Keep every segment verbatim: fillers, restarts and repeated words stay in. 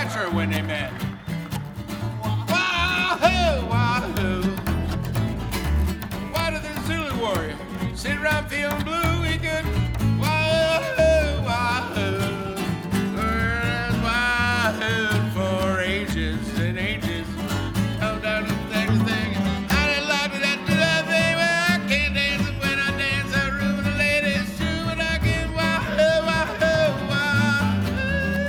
adventure when they met. Wahoo, wahoo. Why did the Zulu warrior sit around feeling blue? He could wahoo, wahoo. Whereas wahoo for ages and ages. Held down the thing to thing. I didn't like it after that thing. Well, I can't dance it when I dance. I ruin the lady's shoe, and I can wahoo, wahoo, wahoo.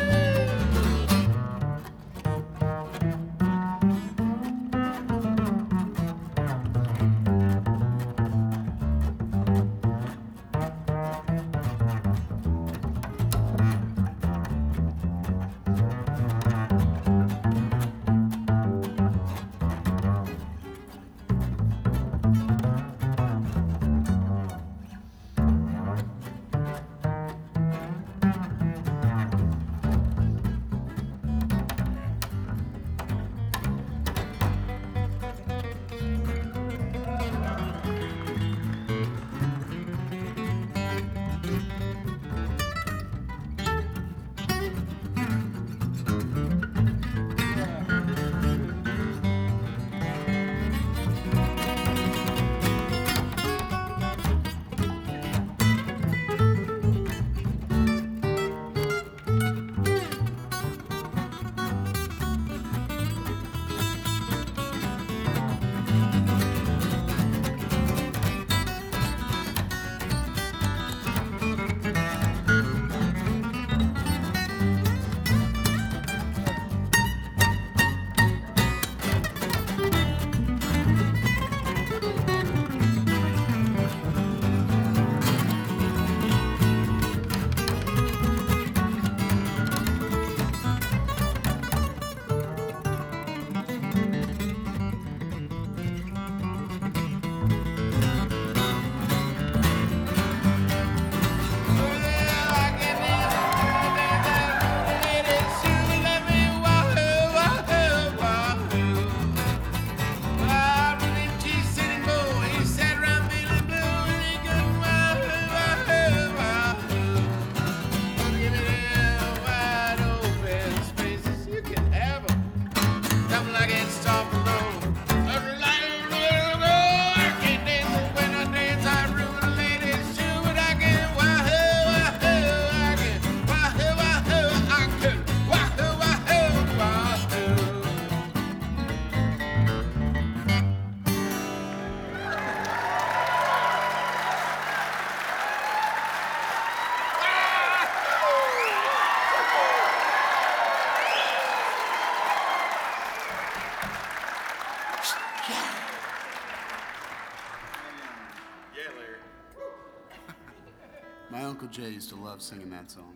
My Uncle Jay used to love singing that song.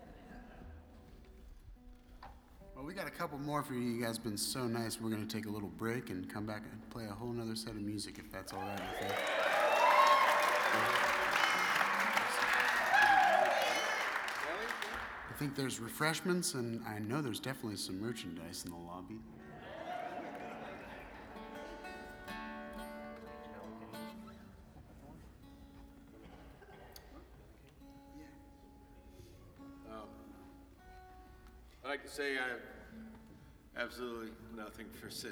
Well, we got a couple more for you. You guys been so nice. We're going to take a little break and come back and play a whole nother set of music, if that's all right with you. I think there's refreshments, and I know there's definitely some merchandise in the lobby. I'd like to say I have absolutely nothing for sale.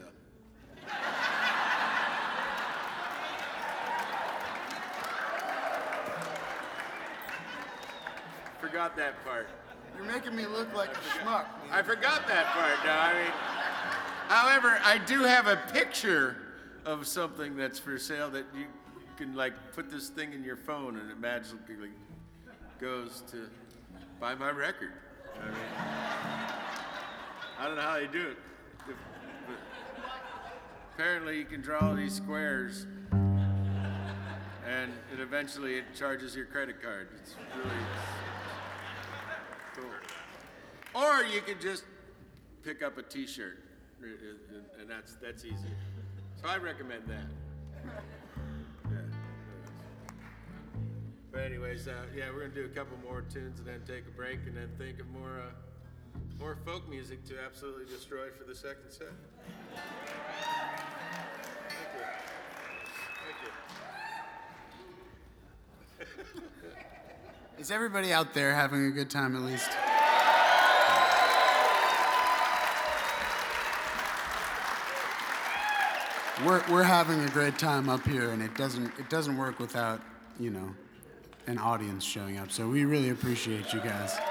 Forgot that part. You're making me look like a schmuck, man. I forgot that part. No, I mean, however, I do have a picture of something that's for sale that you can like put this thing in your phone and it magically goes to buy my record. I mean, I don't know how they do it, but apparently you can draw these squares and it eventually it charges your credit card. It's really cool. Or you could just pick up a t-shirt and that's that's easy. So I recommend that. Yeah. But anyways, uh, yeah, we're gonna do a couple more tunes and then take a break and then think of more uh, more folk music to absolutely destroy for the second set. Thank you. Thank you. Is everybody out there having a good time at least? we're we're having a great time up here, and it doesn't it doesn't work without, you know, an audience showing up. So we really appreciate you guys.